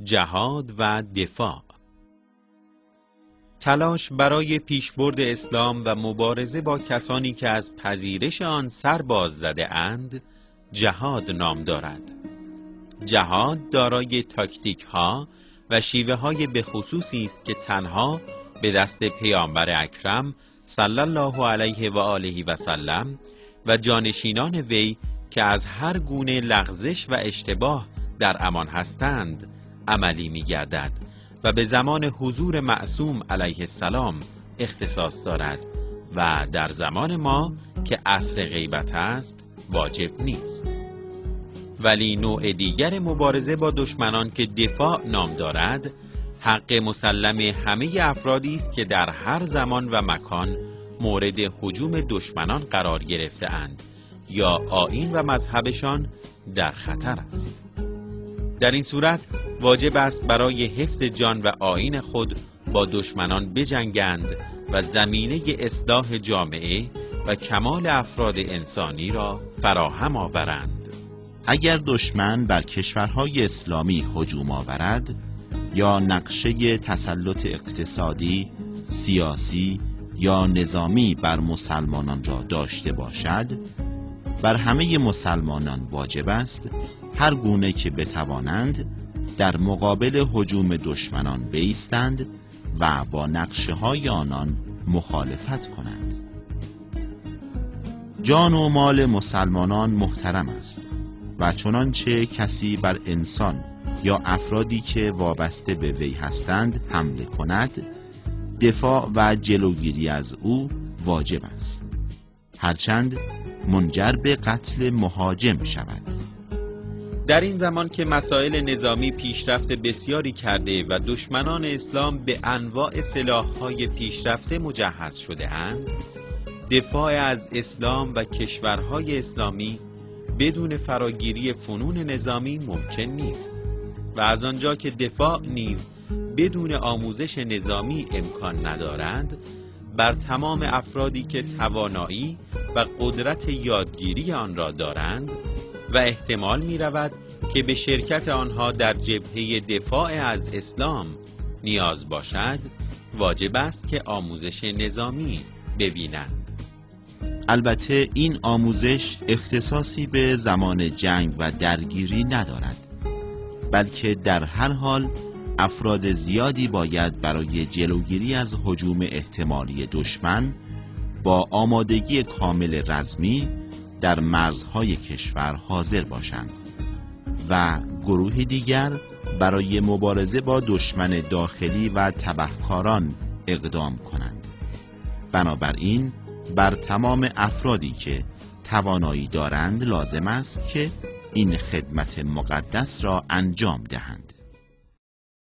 جهاد و دفاع. تلاش برای پیشبرد اسلام و مبارزه با کسانی که از پذیرش آن سر باز زده اند جهاد نام دارد. جهاد دارای تاکتیک ها و شیوه های به خصوصی است که تنها به دست پیامبر اکرم صلی الله علیه و آله و سلم و جانشینان وی که از هر گونه لغزش و اشتباه در امان هستند عملی می گردد و به زمان حضور معصوم علیه السلام اختصاص دارد و در زمان ما که عصر غیبت است واجب نیست. ولی نوع دیگر مبارزه با دشمنان که دفاع نام دارد حق مسلم همه افرادی است که در هر زمان و مکان مورد هجوم دشمنان قرار گرفته اند یا آیین و مذهبشان در خطر است. در این صورت واجب است برای حفظ جان و آیین خود با دشمنان بجنگند و زمینه اصلاح جامعه و کمال افراد انسانی را فراهم آورند. اگر دشمن بر کشورهای اسلامی هجوم آورد یا نقشه تسلط اقتصادی، سیاسی یا نظامی بر مسلمانان را داشته باشد، بر همه مسلمانان واجب است هر گونه که بتوانند در مقابل هجوم دشمنان بایستند و با نقشه های آنان مخالفت کنند. جان و مال مسلمانان محترم است و چنانچه کسی بر انسان یا افرادی که وابسته به وی هستند حمله کند، دفاع و جلوگیری از او واجب است، هرچند منجر به قتل مهاجم شود. در این زمان که مسائل نظامی پیشرفت بسیاری کرده و دشمنان اسلام به انواع سلاح‌های پیشرفته مجهز شده اند، دفاع از اسلام و کشورهای اسلامی بدون فراگیری فنون نظامی ممکن نیست و از آنجا که دفاع نیز بدون آموزش نظامی امکان ندارند، بر تمام افرادی که توانایی و قدرت یادگیری آن را دارند و احتمال می رود که به شرکت آنها در جبهه دفاع از اسلام نیاز باشد، واجب است که آموزش نظامی ببینند. البته این آموزش اختصاصی به زمان جنگ و درگیری ندارد، بلکه در هر حال افراد زیادی باید برای جلوگیری از هجوم احتمالی دشمن با آمادگی کامل رزمی در مرزهای کشور حاضر باشند و گروه دیگر برای مبارزه با دشمن داخلی و تبهکاران اقدام کنند. بنابراین بر تمام افرادی که توانایی دارند لازم است که این خدمت مقدس را انجام دهند.